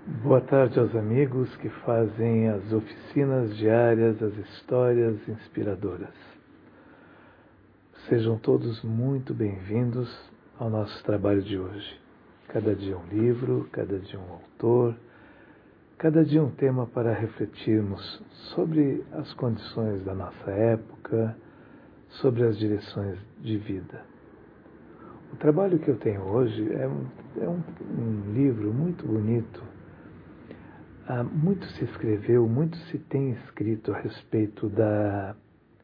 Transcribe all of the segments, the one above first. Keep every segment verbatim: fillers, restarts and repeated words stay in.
Boa tarde aos amigos que fazem as oficinas diárias, as histórias inspiradoras. Sejam todos muito bem-vindos ao nosso trabalho de hoje. Cada dia um livro, cada dia um autor, cada dia um tema para refletirmos sobre as condições da nossa época, sobre as direções de vida. O trabalho que eu tenho hoje é um, é um, um livro muito bonito. Ah, muito se escreveu, muito se tem escrito a respeito da,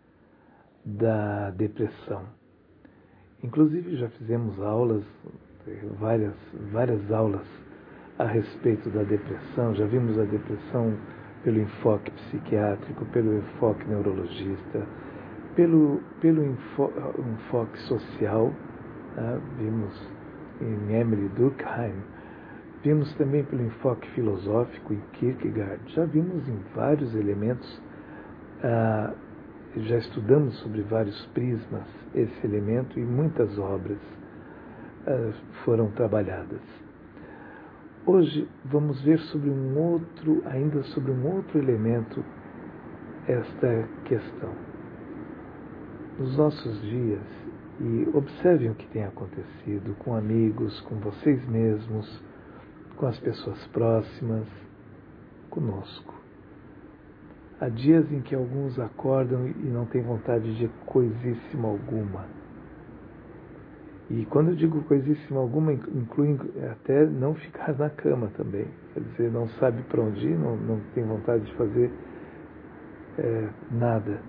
da depressão. Inclusive já fizemos aulas, várias, várias aulas a respeito da depressão. Já vimos a depressão pelo enfoque psiquiátrico, pelo enfoque neurologista, pelo, pelo enfo, enfoque social. Tá? Vimos em Emily Durkheim. Vimos também pelo enfoque filosófico em Kierkegaard. Já vimos em vários elementos, ah, já estudamos sobre vários prismas esse elemento e muitas obras ah, foram trabalhadas. Hoje vamos ver sobre um outro, ainda sobre um outro elemento, esta questão. Nos nossos dias, e observem o que tem acontecido com amigos, com vocês mesmos, com as pessoas próximas, conosco. Há dias em que alguns acordam e não têm vontade de coisíssima alguma. E quando eu digo coisíssima alguma, inclui até não ficar na cama também. Quer dizer, não sabe para onde ir, não, não tem vontade de fazer é, nada.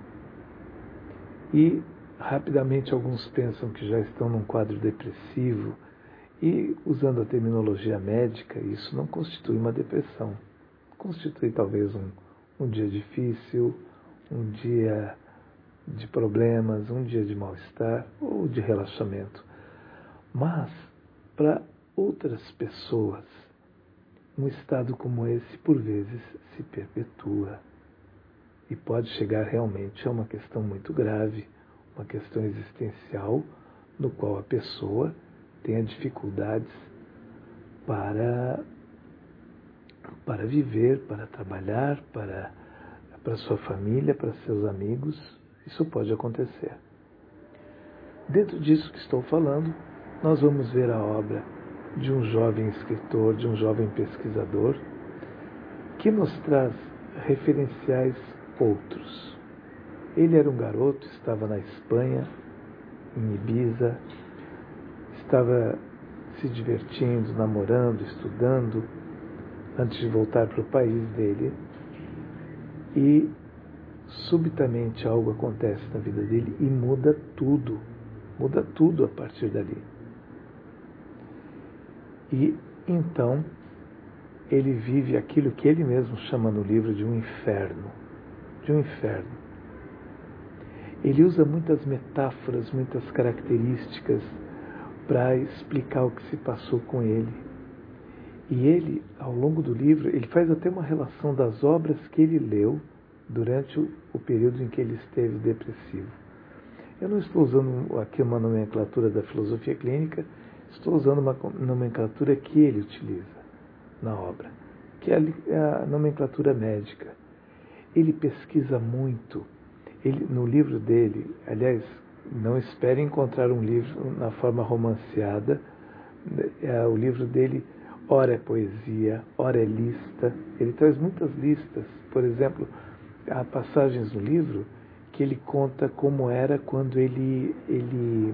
E rapidamente alguns pensam que já estão num quadro depressivo. E, usando a terminologia médica, isso não constitui uma depressão. Constitui talvez um, um dia difícil, um dia de problemas, um dia de mal-estar ou de relaxamento. Mas, para outras pessoas, um estado como esse, por vezes, se perpetua. E pode chegar realmente a uma questão muito grave, uma questão existencial, no qual a pessoa tenha dificuldades para, para viver, para trabalhar, para, para sua família, para seus amigos. Isso pode acontecer. Dentro disso que estou falando, nós vamos ver a obra de um jovem escritor, de um jovem pesquisador, que nos traz referenciais outros. Ele era um garoto, estava na Espanha, em Ibiza, estava se divertindo, namorando, estudando, antes de voltar para o país dele. E, subitamente, algo acontece na vida dele e muda tudo. Muda tudo a partir dali. E, então, ele vive aquilo que ele mesmo chama no livro de um inferno. De um inferno. Ele usa muitas metáforas, muitas características para explicar o que se passou com ele. E ele, ao longo do livro, ele faz até uma relação das obras que ele leu durante o, o período em que ele esteve depressivo. Eu não estou usando aqui uma nomenclatura da filosofia clínica, estou usando uma nomenclatura que ele utiliza na obra, que é a nomenclatura médica. Ele pesquisa muito. Ele, no livro dele, aliás, não espere encontrar um livro na forma romanceada. É, o livro dele, ora é poesia, ora é lista. Ele traz muitas listas. Por exemplo, há passagens no livro que ele conta como era quando ele, ele,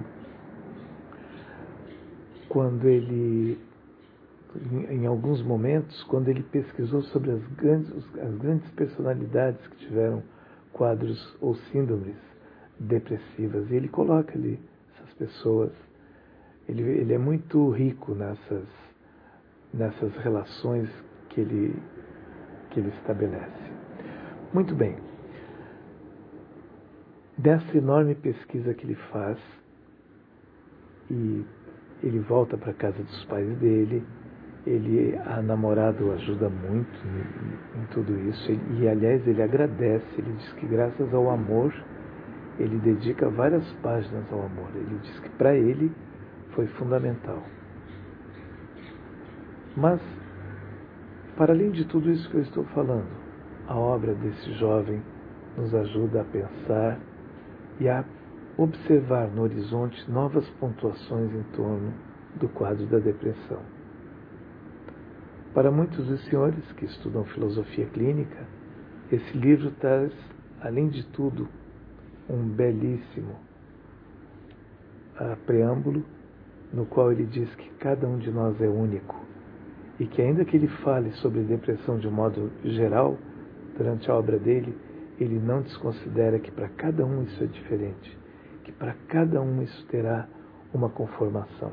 quando ele, em, em alguns momentos, quando ele pesquisou sobre as grandes, as grandes personalidades que tiveram quadros ou síndromes depressivas. E ele coloca ali essas pessoas. Ele, ele é muito rico nessas, nessas relações que ele, que ele estabelece. Muito bem. Dessa enorme pesquisa que ele faz, e ele volta para a casa dos pais dele, ele, a namorada o ajuda muito em, em tudo isso. E, e, aliás, ele agradece. Ele diz que graças ao amor, ele dedica várias páginas ao amor. Ele diz que para ele foi fundamental. Mas para além de tudo isso que eu estou falando, a obra desse jovem nos ajuda a pensar e a observar no horizonte novas pontuações em torno do quadro da depressão. Para muitos dos senhores que estudam filosofia clínica, esse livro traz, além de tudo, um belíssimo uh, preâmbulo, no qual ele diz que cada um de nós é único e que, ainda que ele fale sobre depressão de um modo geral, durante a obra dele, ele não desconsidera que para cada um isso é diferente, que para cada um isso terá uma conformação.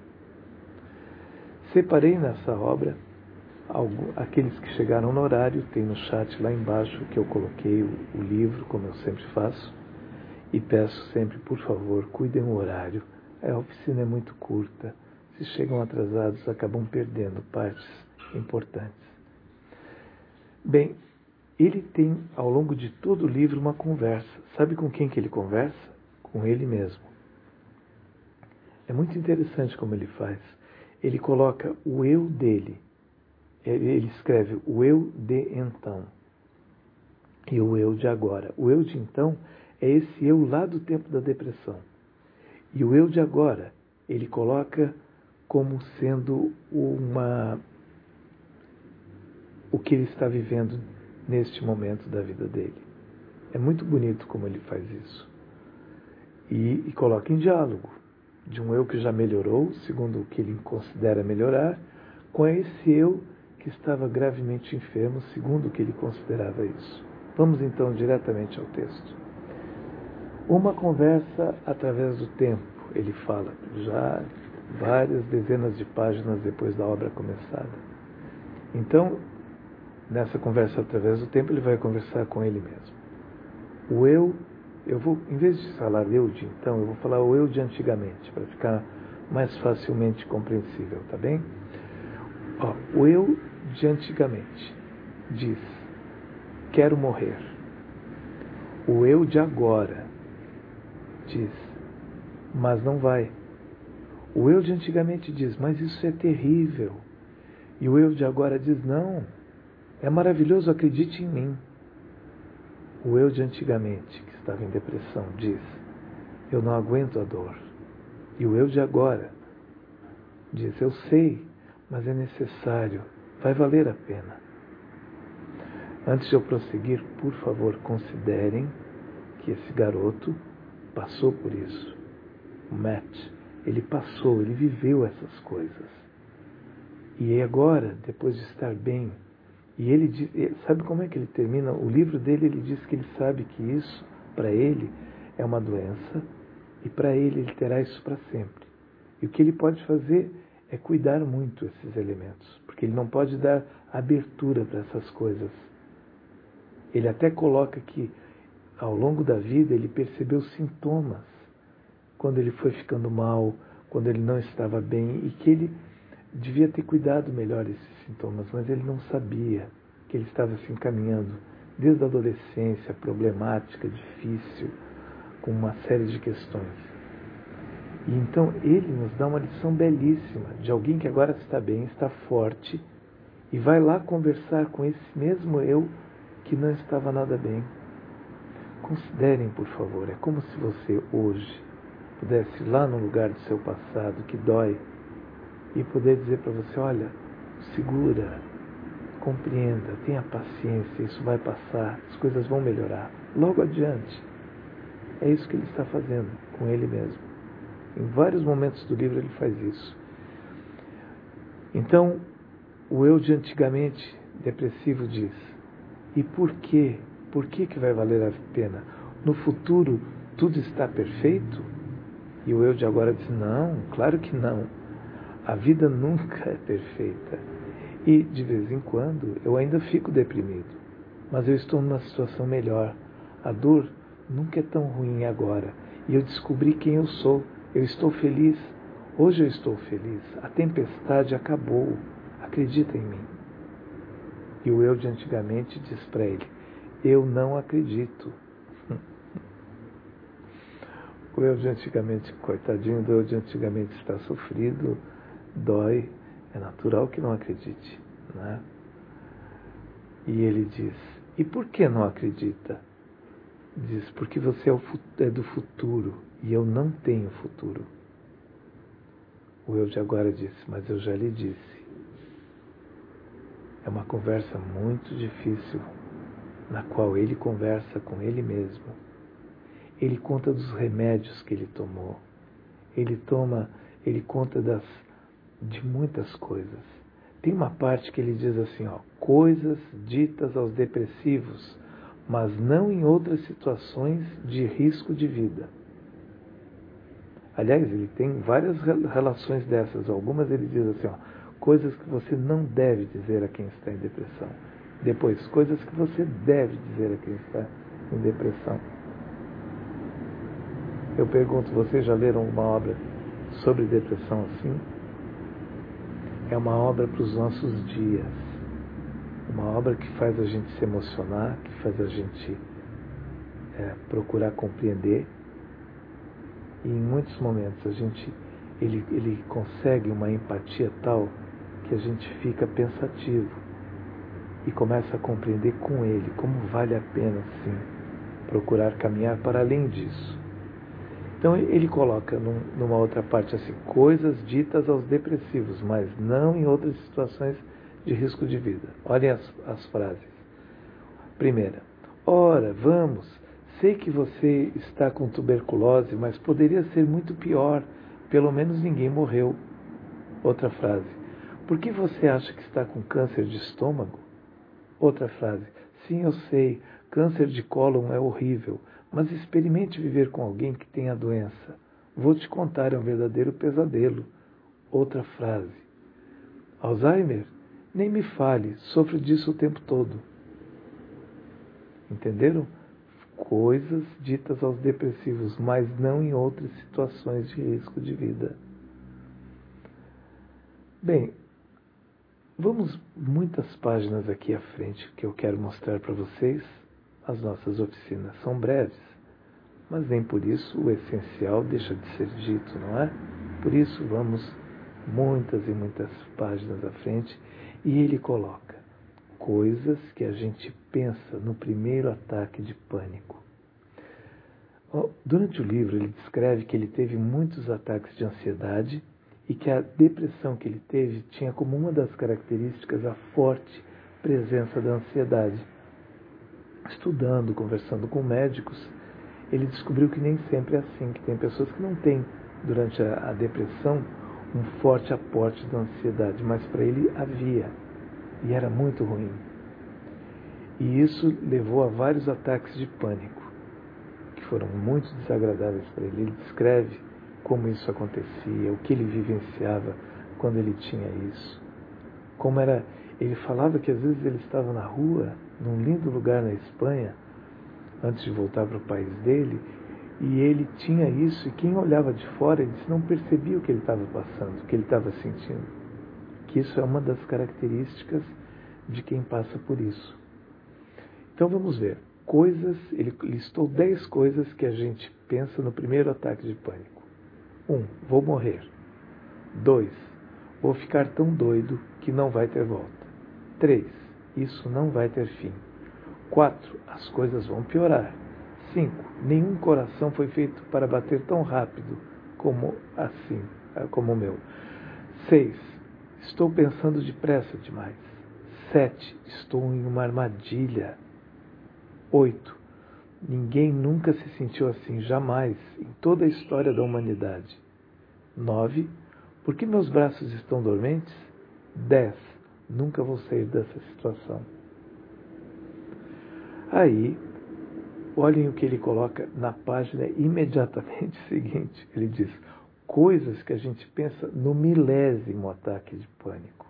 Separei nessa obra algo, aqueles que chegaram no horário, tem no chat lá embaixo que eu coloquei o, o livro, como eu sempre faço, e peço sempre, por favor, cuidem o horário. A oficina é muito curta. Se chegam atrasados, acabam perdendo partes importantes. Bem, ele tem, ao longo de todo o livro, uma conversa. Sabe com quem que ele conversa? Com ele mesmo. É muito interessante como ele faz. Ele coloca o eu dele. Ele escreve o eu de então e o eu de agora. O eu de então é esse eu lá do tempo da depressão. E o eu de agora, ele coloca como sendo uma o que ele está vivendo neste momento da vida dele. É muito bonito como ele faz isso. E, e coloca em diálogo de um eu que já melhorou, segundo o que ele considera melhorar, com esse eu que estava gravemente enfermo, segundo o que ele considerava isso. Vamos então diretamente ao texto. Uma conversa através do tempo, ele fala, já várias dezenas de páginas depois da obra começada. Então, nessa conversa através do tempo, ele vai conversar com ele mesmo. O eu, eu vou, em vez de falar eu de então, eu vou falar o eu de antigamente, para ficar mais facilmente compreensível, tá bem? Ó, o eu de antigamente diz, quero morrer. O eu de agora diz, mas não vai. O eu de antigamente diz, mas isso é terrível. E o eu de agora diz, não, é maravilhoso, acredite em mim. O eu de antigamente, que estava em depressão, diz, eu não aguento a dor. E o eu de agora diz, eu sei, mas é necessário, vai valer a pena. Antes de eu prosseguir, por favor, considerem que esse garoto passou por isso. O Matt, ele passou, ele viveu essas coisas. E agora, depois de estar bem, e ele diz, sabe como é que ele termina? O livro dele, ele diz que ele sabe que isso, para ele, é uma doença, e para ele, ele terá isso para sempre. E o que ele pode fazer é cuidar muito esses elementos, porque ele não pode dar abertura para essas coisas. Ele até coloca que, ao longo da vida, ele percebeu sintomas, quando ele foi ficando mal, quando ele não estava bem, e que ele devia ter cuidado melhor esses sintomas, mas ele não sabia que ele estava se encaminhando desde a adolescência, problemática, difícil, com uma série de questões. E então ele nos dá uma lição belíssima de alguém que agora está bem, está forte, e vai lá conversar com esse mesmo eu que não estava nada bem. Considerem, por favor, é como se você hoje pudesse ir lá no lugar do seu passado que dói e poder dizer para você, olha, segura, compreenda, tenha paciência, isso vai passar, as coisas vão melhorar. Logo adiante. É isso que ele está fazendo com ele mesmo. Em vários momentos do livro ele faz isso. Então, o eu de antigamente depressivo diz, e por quê? Por que que vai valer a pena? No futuro, tudo está perfeito? E o eu de agora diz, não, claro que não. A vida nunca é perfeita. E, de vez em quando, eu ainda fico deprimido. Mas eu estou numa situação melhor. A dor nunca é tão ruim agora. E eu descobri quem eu sou. Eu estou feliz. Hoje eu estou feliz. A tempestade acabou. Acredita em mim. E o eu de antigamente diz para ele, eu não acredito. O eu de antigamente, coitadinho do eu de antigamente, está sofrido, dói, é natural que não acredite, né? E ele diz: e por que não acredita? Diz: porque você é, o, é do futuro e eu não tenho futuro. O eu de agora disse: mas eu já lhe disse. É uma conversa muito difícil, na qual ele conversa com ele mesmo. Ele conta dos remédios que ele tomou. Ele toma, ele conta das, de muitas coisas. Tem uma parte que ele diz assim, ó, coisas ditas aos depressivos, mas não em outras situações de risco de vida. Aliás, ele tem várias relações dessas. Algumas ele diz assim, ó, coisas que você não deve dizer a quem está em depressão. Depois, coisas que você deve dizer a quem está em depressão. Eu pergunto, vocês já leram uma obra sobre depressão assim? É uma obra para os nossos dias. Uma obra que faz a gente se emocionar, que faz a gente é, procurar compreender. E em muitos momentos a gente, ele, ele consegue uma empatia tal que a gente fica pensativo e começa a compreender com ele como vale a pena, sim, procurar caminhar para além disso. Então ele coloca num, numa outra parte assim, coisas ditas aos depressivos, mas não em outras situações de risco de vida. Olhem as, as frases. Primeira, ora, vamos, sei que você está com tuberculose, mas poderia ser muito pior, pelo menos ninguém morreu. Outra frase, por que você acha que está com câncer de estômago? Outra frase, sim, eu sei, câncer de cólon é horrível, mas experimente viver com alguém que tem a doença. Vou te contar, é um verdadeiro pesadelo. Outra frase, Alzheimer? Nem me fale, sofro disso o tempo todo. Entenderam? Coisas ditas aos depressivos, mas não em outras situações de risco de vida. Bem, vamos muitas páginas aqui à frente que eu quero mostrar para vocês. As nossas oficinas são breves, mas nem por isso o essencial deixa de ser dito, não é? Por isso vamos muitas e muitas páginas à frente e ele coloca coisas que a gente pensa no primeiro ataque de pânico. Durante o livro ele descreve que ele teve muitos ataques de ansiedade e que a depressão que ele teve tinha como uma das características a forte presença da ansiedade. Estudando, conversando com médicos, ele descobriu que nem sempre é assim, que tem pessoas que não têm, durante a, a depressão, um forte aporte da ansiedade, mas para ele havia, e era muito ruim. E isso levou a vários ataques de pânico, que foram muito desagradáveis para ele. Ele descreve como isso acontecia, o que ele vivenciava quando ele tinha isso. Como era, ele falava que às vezes ele estava na rua, num lindo lugar na Espanha, antes de voltar para o país dele, e ele tinha isso, e quem olhava de fora, ele não percebia o que ele estava passando, o que ele estava sentindo. Que isso é uma das características de quem passa por isso. Então vamos ver. Coisas, ele listou dez coisas que a gente pensa no primeiro ataque de pânico. Um, vou morrer. Dois, vou ficar tão doido que não vai ter volta. Três, isso não vai ter fim. Quatro, as coisas vão piorar. Cinco, nenhum coração foi feito para bater tão rápido como assim, como o meu. Seis, estou pensando depressa demais. Sete, estou em uma armadilha. Oito, ninguém nunca se sentiu assim, jamais, em toda a história da humanidade. Nove, por que meus braços estão dormentes? Dez, nunca vou sair dessa situação. Aí, olhem o que ele coloca na página imediatamente seguinte. Ele diz, coisas que a gente pensa no milésimo ataque de pânico.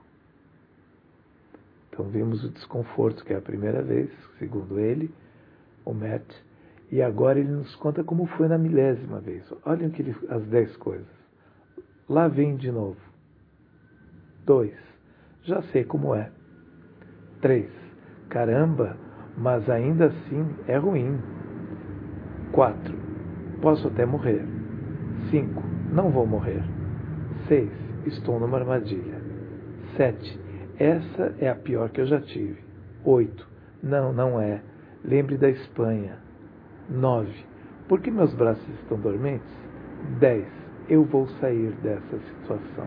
Então vimos o desconforto, que é a primeira vez, segundo ele, o Matt, e agora ele nos conta como foi na milésima vez. Olhem que ele, as dez coisas. Lá vem de novo. Dois, já sei como é. Três, caramba, mas ainda assim é ruim. Quatro, posso até morrer. Cinco, não vou morrer. Seis, estou numa armadilha. Sete, essa é a pior que eu já tive. Oito. Não, não é. Lembre da Espanha. Nove. Por que meus braços estão dormentes? Dez. Eu vou sair dessa situação.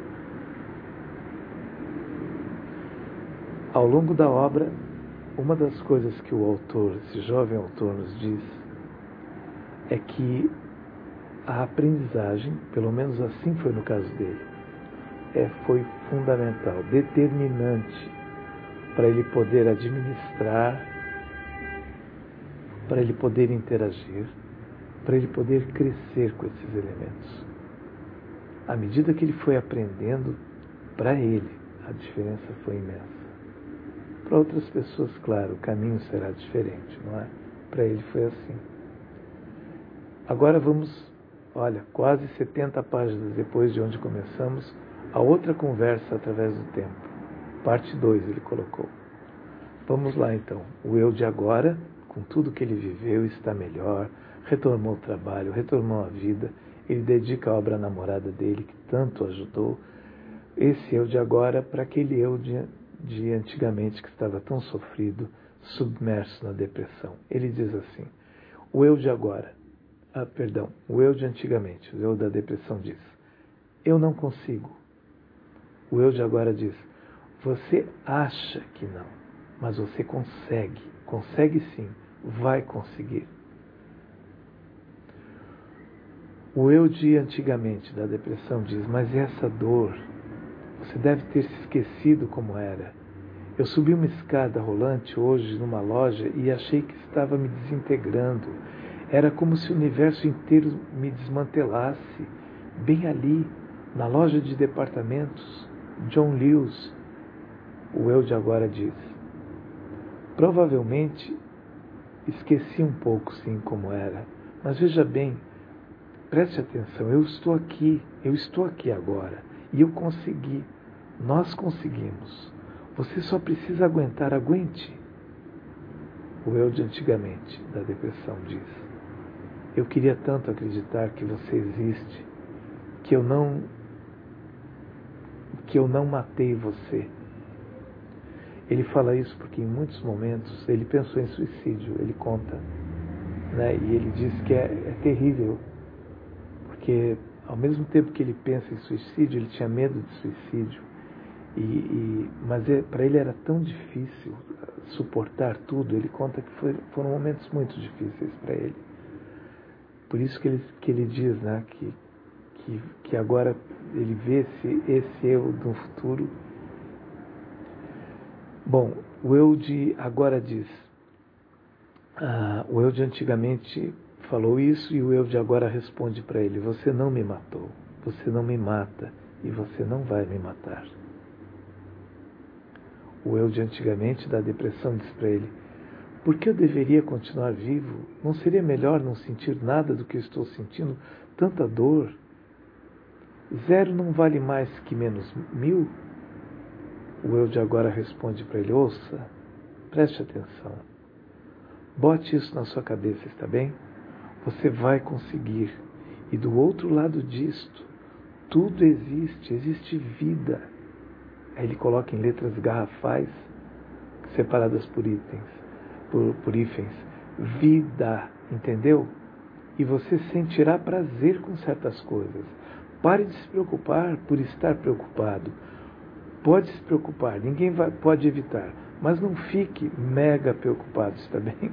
Ao longo da obra, uma das coisas que o autor, esse jovem autor, nos diz é que a aprendizagem, pelo menos assim foi no caso dele, é, foi fundamental, determinante para ele poder administrar, para ele poder interagir, para ele poder crescer com esses elementos. À medida que ele foi aprendendo, para ele, a diferença foi imensa. Para outras pessoas, claro, o caminho será diferente, não é? Para ele foi assim. Agora vamos, olha, quase setenta páginas depois de onde começamos, a outra conversa através do tempo. Parte dois ele colocou. Vamos lá então. O eu de agora, com tudo que ele viveu, está melhor, retomou o trabalho, retomou a vida, ele dedica a obra à namorada dele, que tanto ajudou. Esse eu de agora para aquele eu de, de antigamente que estava tão sofrido, submerso na depressão. Ele diz assim, o eu de agora, ah, perdão, o eu de antigamente, o eu da depressão diz, eu não consigo. O eu de agora diz, você acha que não, mas você consegue, consegue sim, vai conseguir. O eu de antigamente, da depressão, diz, mas essa dor, você deve ter se esquecido como era. Eu subi uma escada rolante hoje numa loja e achei que estava me desintegrando. Era como se o universo inteiro me desmantelasse. Bem ali, na loja de departamentos, John Lewis, o eu de agora diz, provavelmente esqueci um pouco sim como era, mas veja bem, preste atenção, eu estou aqui, eu estou aqui agora, e eu consegui, nós conseguimos, você só precisa aguentar, aguente. O eu de antigamente, da depressão, diz, eu queria tanto acreditar que você existe, que eu não, que eu não matei você. Ele fala isso porque em muitos momentos ele pensou em suicídio, ele conta, né? E ele diz que é, é terrível, porque ao mesmo tempo que ele pensa em suicídio, ele tinha medo de suicídio, e, e, mas é, para ele era tão difícil suportar tudo, ele conta que foi, foram momentos muito difíceis para ele. Por isso que ele, que ele diz, né, que, que, que agora ele vê esse, esse eu do futuro. Bom, o eu de agora diz, ah, o eu de antigamente falou isso e o eu de agora responde para ele, você não me matou, você não me mata e você não vai me matar. O eu de antigamente da depressão diz para ele, por que eu deveria continuar vivo? Não seria melhor não sentir nada do que eu estou sentindo? Tanta dor. Zero não vale mais que menos mil? O eu de agora responde para ele, ouça, preste atenção. Bote isso na sua cabeça, está bem? Você vai conseguir. E do outro lado disto, tudo existe, existe vida. Aí ele coloca em letras garrafais, separadas por itens, por, por hífens. Vida, entendeu? E você sentirá prazer com certas coisas. Pare de se preocupar por estar preocupado. Pode se preocupar, ninguém vai, pode evitar, mas não fique mega preocupado, está bem?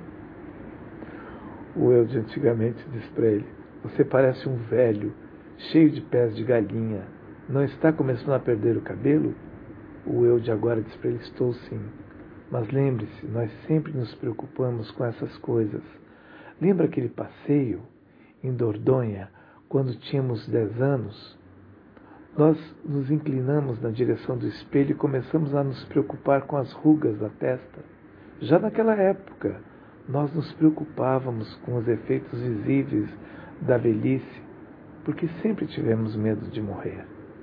O eu de antigamente diz para ele, você parece um velho, cheio de pés de galinha, não está começando a perder o cabelo? O eu de agora diz para ele, estou sim, mas lembre-se, nós sempre nos preocupamos com essas coisas. Lembra aquele passeio em Dordogne, quando tínhamos dez anos? Nós nos inclinamos na direção do espelho e começamos a nos preocupar com as rugas da testa. Já naquela época, nós nos preocupávamos com os efeitos visíveis da velhice, porque sempre tivemos medo de morrer.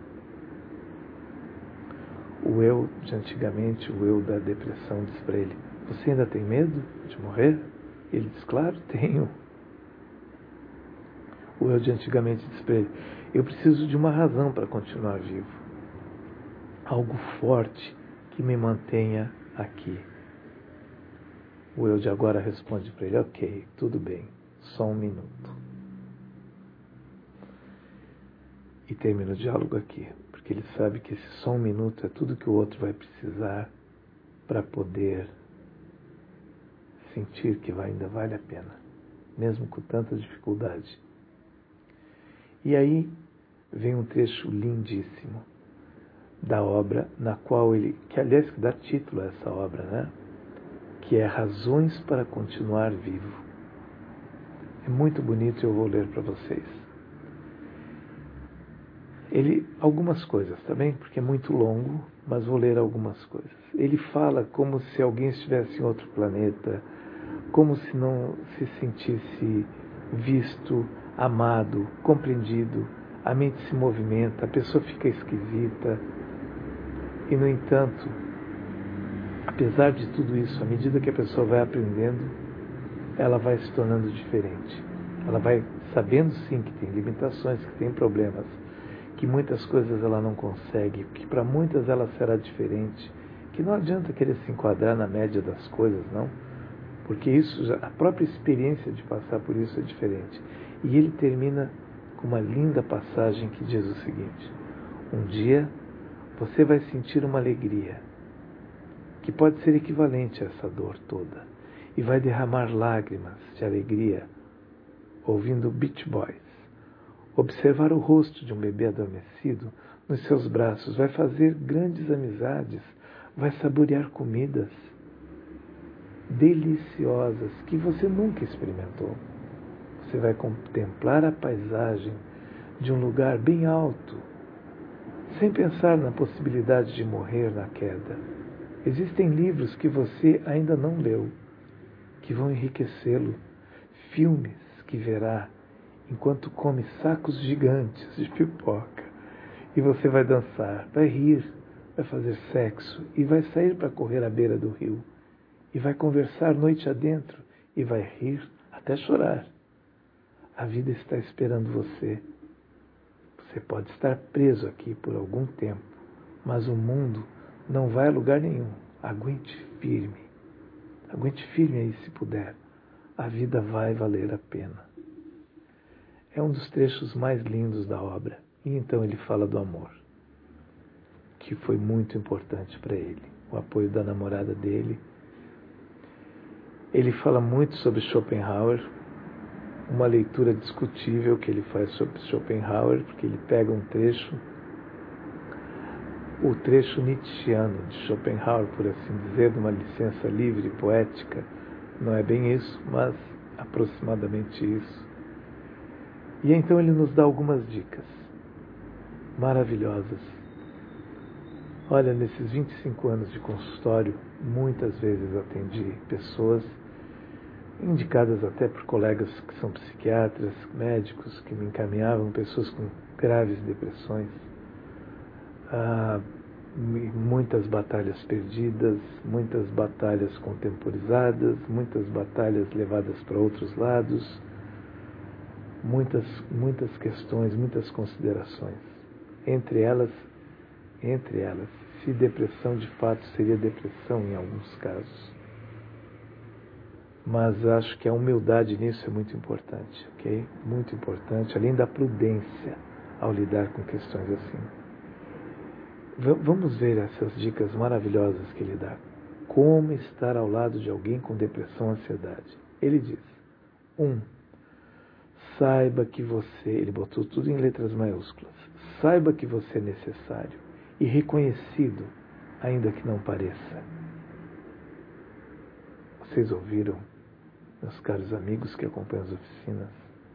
O eu de antigamente, o eu da depressão, diz para ele, você ainda tem medo de morrer? Ele diz, claro, tenho. O eu de antigamente diz para ele, eu preciso de uma razão para continuar vivo. Algo forte que me mantenha aqui. O eu de agora responde para ele: ok, tudo bem, só um minuto. E termina o diálogo aqui, porque ele sabe que esse só um minuto é tudo que o outro vai precisar para poder sentir que vai, ainda vale a pena, mesmo com tanta dificuldade. E aí vem um trecho lindíssimo da obra, na qual ele, que aliás que dá título a essa obra, né? Que é Razões para Continuar Vivo. É muito bonito e eu vou ler para vocês. Ele, algumas coisas, tá bem? Porque é muito longo, mas vou ler algumas coisas. Ele fala como se alguém estivesse em outro planeta, como se não se sentisse visto, amado, compreendido. A mente se movimenta, a pessoa fica esquisita. E, no entanto, apesar de tudo isso, à medida que a pessoa vai aprendendo, ela vai se tornando diferente. Ela vai sabendo, sim, que tem limitações, que tem problemas, que muitas coisas ela não consegue, que para muitas ela será diferente, que não adianta querer se enquadrar na média das coisas, não, porque isso, já, a própria experiência de passar por isso é diferente. E ele termina com uma linda passagem que diz o seguinte: um dia você vai sentir uma alegria que pode ser equivalente a essa dor toda, e vai derramar lágrimas de alegria ouvindo Beach Boys. Observar o rosto de um bebê adormecido nos seus braços, vai fazer grandes amizades, vai saborear comidas deliciosas que você nunca experimentou. Você vai contemplar a paisagem de um lugar bem alto, sem pensar na possibilidade de morrer na queda. Existem livros que você ainda não leu, que vão enriquecê-lo, filmes que verá enquanto come sacos gigantes de pipoca. E você vai dançar, vai rir, vai fazer sexo e vai sair para correr à beira do rio. E vai conversar noite adentro e vai rir até chorar. A vida está esperando você. Você pode estar preso aqui por algum tempo, mas o mundo não vai a lugar nenhum. Aguente firme. Aguente firme aí se puder. A vida vai valer a pena. É um dos trechos mais lindos da obra. E então ele fala do amor, que foi muito importante para ele. O apoio da namorada dele. Ele fala muito sobre Schopenhauer, uma leitura discutível que ele faz sobre Schopenhauer, porque ele pega um trecho, o trecho nietzschiano de Schopenhauer, por assim dizer, de uma licença livre, poética. Não é bem isso, mas aproximadamente isso. E então ele nos dá algumas dicas maravilhosas. Olha, nesses vinte e cinco anos de consultório, muitas vezes atendi pessoas indicadas até por colegas que são psiquiatras, médicos, que me encaminhavam, pessoas com graves depressões, ah, muitas batalhas perdidas, muitas batalhas contemporizadas, muitas batalhas levadas para outros lados, muitas, muitas questões, muitas considerações. Entre elas, entre elas, se depressão de fato seria depressão em alguns casos. Mas acho que a humildade nisso é muito importante, ok? Muito importante, além da prudência ao lidar com questões assim. V- vamos ver essas dicas maravilhosas que ele dá. Como estar ao lado de alguém com depressão e ansiedade? Ele diz: um, saiba que você, ele botou tudo em letras maiúsculas, saiba que você é necessário e reconhecido, ainda que não pareça. Vocês ouviram, meus caros amigos que acompanham as oficinas?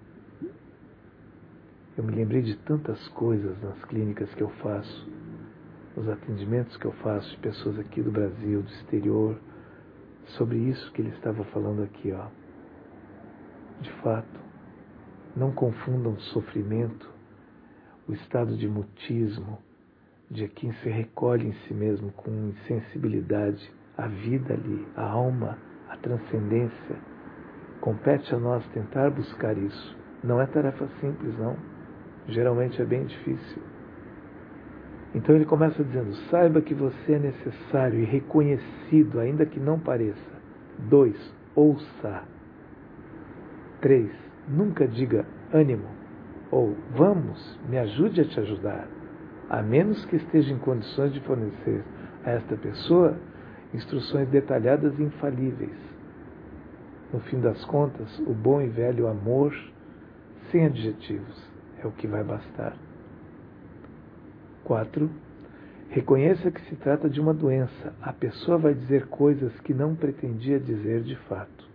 Eu me lembrei de tantas coisas nas clínicas que eu faço, nos atendimentos que eu faço de pessoas aqui do Brasil, do exterior, sobre isso que ele estava falando aqui, ó. De fato, não confundam sofrimento, o estado de mutismo, de quem se recolhe em si mesmo com insensibilidade, a vida ali, a alma, a transcendência. Compete a nós tentar buscar isso. Não é tarefa simples, não. Geralmente é bem difícil. Então ele começa dizendo: saiba que você é necessário e reconhecido, ainda que não pareça. Dois, ouça. Três, nunca diga ânimo ou vamos, me ajude a te ajudar, a menos que esteja em condições de fornecer a esta pessoa instruções detalhadas e infalíveis. No fim das contas, o bom e velho amor, sem adjetivos, é o que vai bastar. Quatro, reconheça que se trata de uma doença. A pessoa vai dizer coisas que não pretendia dizer de fato.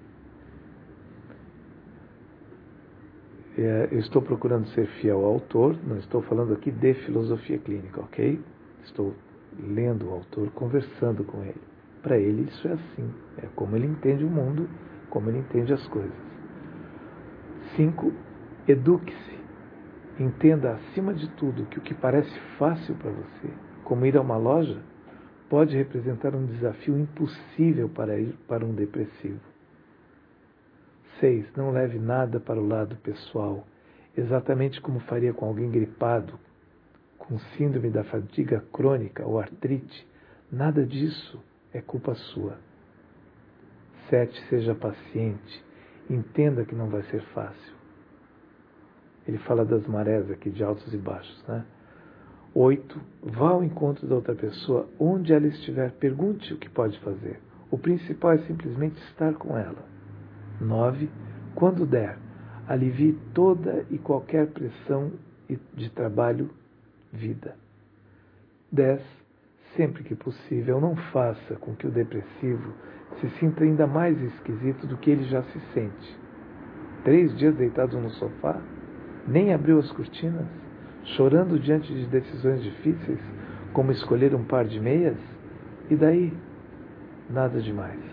Eu estou procurando ser fiel ao autor, não estou falando aqui de filosofia clínica, ok? Estou lendo o autor, conversando com ele. Para ele isso é assim, é como ele entende o mundo, como ele entende as coisas. Cinco, eduque-se. Entenda acima de tudo que o que parece fácil para você, como ir a uma loja, pode representar um desafio impossível para ir para um depressivo. Seis, não leve nada para o lado pessoal, exatamente como faria com alguém gripado, com síndrome da fadiga crônica ou artrite. Nada disso é culpa sua. Sete, seja paciente, entenda que não vai ser fácil. Ele fala das marés aqui, de altos e baixos, né? Oito, vá ao encontro da outra pessoa, onde ela estiver, pergunte o que pode fazer. O principal é simplesmente estar com ela. Nove, quando der, alivie toda e qualquer pressão de trabalho, vida. Dez, sempre que possível, não faça com que o depressivo se sinta ainda mais esquisito do que ele já se sente. Três dias deitado no sofá, nem abriu as cortinas, chorando diante de decisões difíceis, como escolher um par de meias? E daí? Nada demais.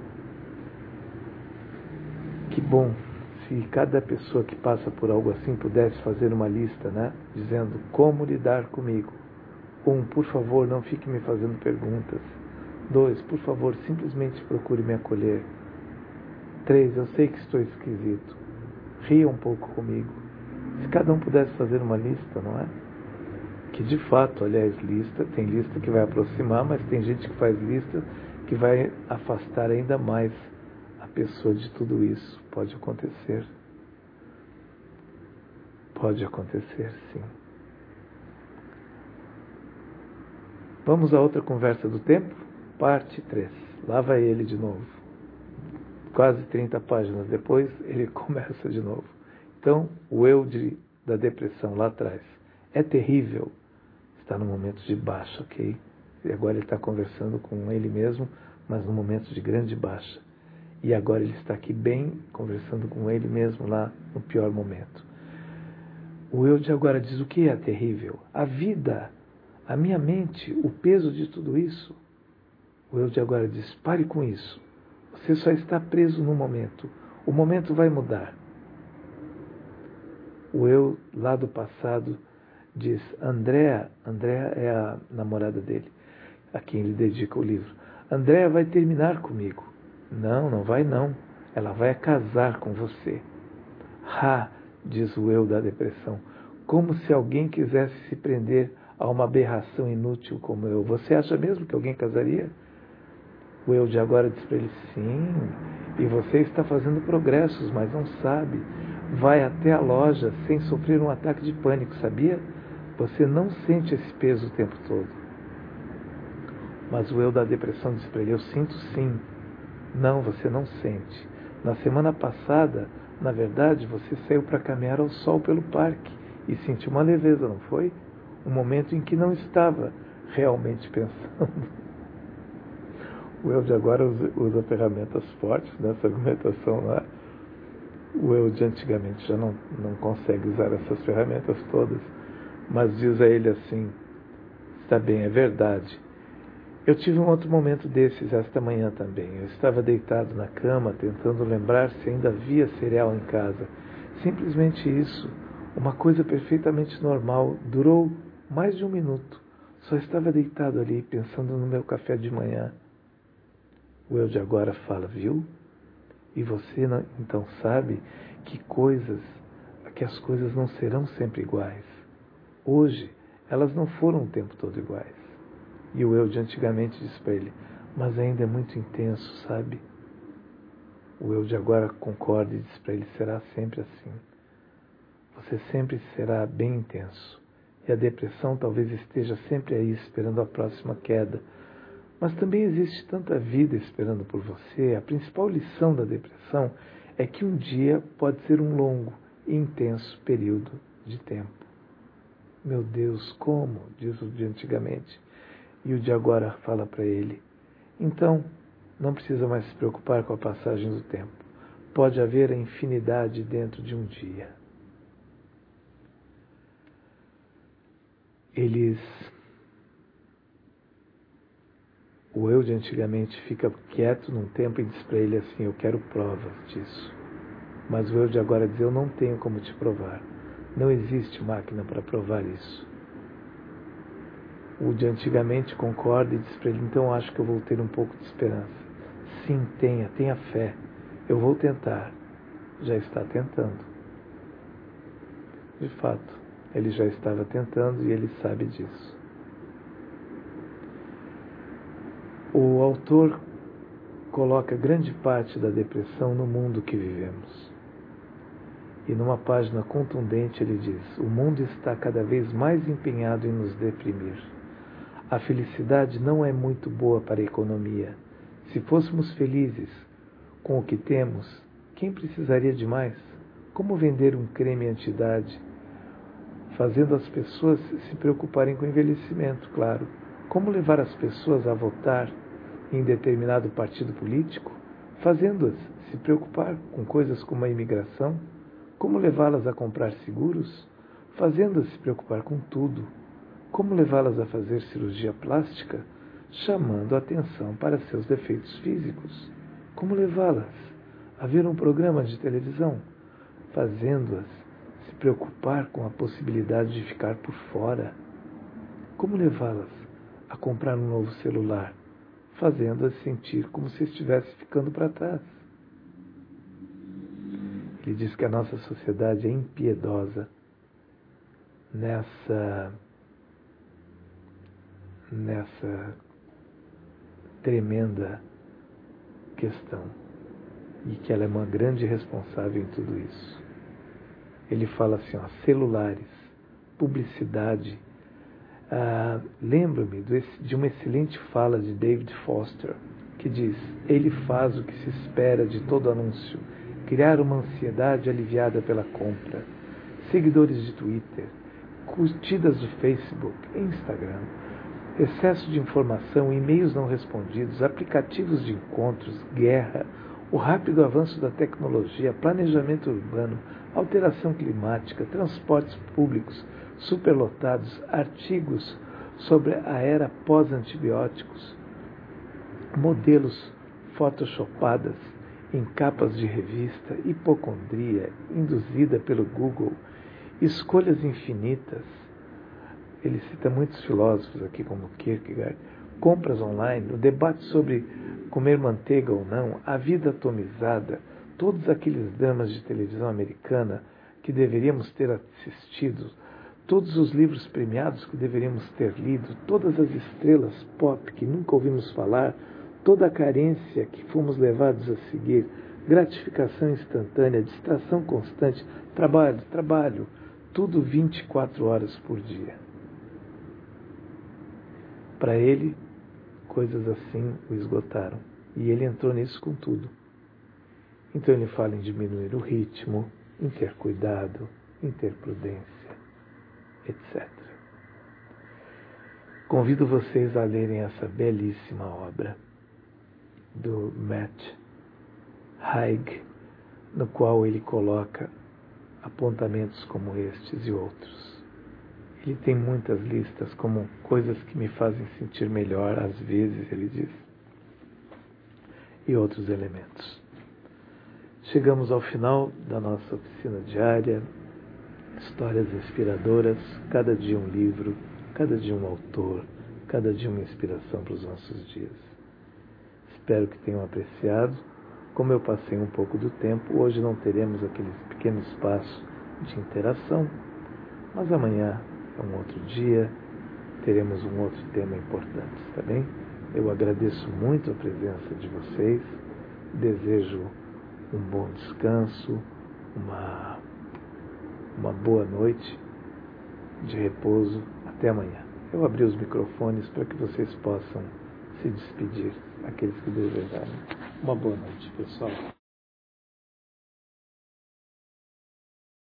Que bom se cada pessoa que passa por algo assim pudesse fazer uma lista, né? Dizendo como lidar comigo. Um, por favor, não fique me fazendo perguntas. Dois, por favor, simplesmente procure me acolher. Três, eu sei que estou esquisito. Ria um pouco comigo. Se cada um pudesse fazer uma lista, não é? Que de fato, aliás, lista, tem lista que vai aproximar, mas tem gente que faz lista que vai afastar ainda mais a pessoa de tudo isso. Pode acontecer. Pode acontecer, sim. Vamos a outra conversa do tempo? Parte três. Lá vai ele de novo. Quase trinta páginas depois, ele começa de novo. Então, o eu de, da depressão lá atrás é terrível. Está no momento de baixa, ok? E agora ele está conversando com ele mesmo, mas no momento de grande baixa. E agora ele está aqui bem, conversando com ele mesmo lá no pior momento. O eu de agora diz: o que é terrível? A vida, a minha mente, o peso de tudo isso. O eu de agora diz: pare com isso. Você só está preso no momento. O momento vai mudar. O eu lá do passado diz: Andréa, Andréa é a namorada dele, a quem ele dedica o livro. Andréa vai terminar comigo. Não, não vai não. Ela vai casar com você. Ha, diz o eu da depressão, como se alguém quisesse se prender a uma aberração inútil como eu. Você acha mesmo que alguém casaria? O eu de agora diz para ele: sim, e você está fazendo progressos, mas não sabe. Vai até a loja sem sofrer um ataque de pânico, sabia? Você não sente esse peso o tempo todo. Mas o eu da depressão diz para ele: eu sinto sim. Não, você não sente. Na semana passada, na verdade, você saiu para caminhar ao sol pelo parque e sentiu uma leveza, não foi? Um momento em que não estava realmente pensando. O eu de agora usa, usa ferramentas fortes nessa argumentação lá. O eu de antigamente já não, não consegue usar essas ferramentas todas, mas diz a ele assim: está bem, é verdade. Eu tive um outro momento desses esta manhã também. Eu estava deitado na cama, tentando lembrar se ainda havia cereal em casa. Simplesmente isso, uma coisa perfeitamente normal. Durou mais de um minuto. Só estava deitado ali, pensando no meu café de manhã. O eu de agora fala: viu? E você não, então sabe que coisas, que as coisas não serão sempre iguais. Hoje, elas não foram o tempo todo iguais. E o eu de antigamente disse para ele: mas ainda é muito intenso, sabe? o eu de agora concorda e diz para ele: será sempre assim. Você sempre será bem intenso. E a depressão talvez esteja sempre aí esperando a próxima queda. Mas também existe tanta vida esperando por você. A principal lição da depressão é que um dia pode ser um longo e intenso período de tempo. Meu Deus, como? Diz o de antigamente. E o de agora fala para ele: então, não precisa mais se preocupar com a passagem do tempo. Pode haver a infinidade dentro de um dia. Eles... O eu de antigamente fica quieto num tempo e diz para ele assim: eu quero provas disso. Mas o eu de agora diz: eu não tenho como te provar. Não existe máquina para provar isso. O de antigamente concorda e diz para ele: então acho que eu vou ter um pouco de esperança. Sim, tenha, tenha fé. Eu vou tentar. Já está tentando. De fato, ele já estava tentando e ele sabe disso. O autor coloca grande parte da depressão no mundo que vivemos. E numa página contundente ele diz: o mundo está cada vez mais empenhado em nos deprimir. A felicidade não é muito boa para a economia. Se fôssemos felizes com o que temos, quem precisaria de mais? Como vender um creme anti-idade, fazendo as pessoas se preocuparem com o envelhecimento, claro. Como levar as pessoas a votar em determinado partido político, fazendo-as se preocupar com coisas como a imigração? Como levá-las a comprar seguros, fazendo-as se preocupar com tudo? Como levá-las a fazer cirurgia plástica, chamando a atenção para seus defeitos físicos? Como levá-las a ver um programa de televisão, fazendo-as se preocupar com a possibilidade de ficar por fora? Como levá-las a comprar um novo celular, fazendo-as sentir como se estivesse ficando para trás? Ele diz que a nossa sociedade é impiedosa nessa, nessa tremenda questão e que ela é uma grande responsável em tudo isso. Ele fala assim, ó, celulares, publicidade. Ah, lembro-me de uma excelente fala de David Foster, que diz: ele faz o que se espera de todo anúncio, criar uma ansiedade aliviada pela compra. Seguidores de Twitter, curtidas do Facebook, Instagram, excesso de informação, e-mails não respondidos, aplicativos de encontros, guerra, o rápido avanço da tecnologia, planejamento urbano, alteração climática, transportes públicos superlotados, artigos sobre a era pós-antibióticos, modelos photoshopadas em capas de revista, hipocondria induzida pelo Google, escolhas infinitas. Ele cita muitos filósofos aqui, como Kierkegaard, compras online, o debate sobre comer manteiga ou não, a vida atomizada, todos aqueles dramas de televisão americana que deveríamos ter assistido, todos os livros premiados que deveríamos ter lido, todas as estrelas pop que nunca ouvimos falar, toda a carência que fomos levados a seguir, gratificação instantânea, distração constante, trabalho, trabalho, tudo vinte e quatro horas por dia. Para ele, coisas assim o esgotaram. E ele entrou nisso com tudo. Então ele fala em diminuir o ritmo, em ter cuidado, em ter prudência, etcétera. Convido vocês a lerem essa belíssima obra do Matt Haig, no qual ele coloca apontamentos como estes e outros. Ele tem muitas listas como coisas que me fazem sentir melhor, às vezes, ele diz, e outros elementos. Chegamos ao final da nossa oficina diária, histórias inspiradoras, cada dia um livro, cada dia um autor, cada dia uma inspiração para os nossos dias. Espero que tenham apreciado. Como eu passei um pouco do tempo, hoje não teremos aquele pequeno espaço de interação, mas amanhã é um outro dia, teremos um outro tema importante, tá bem? Eu agradeço muito a presença de vocês, desejo um bom descanso, uma, uma boa noite de repouso. Até amanhã. Eu abri os microfones para que vocês possam se despedir, aqueles que desejarem. Uma boa noite, pessoal.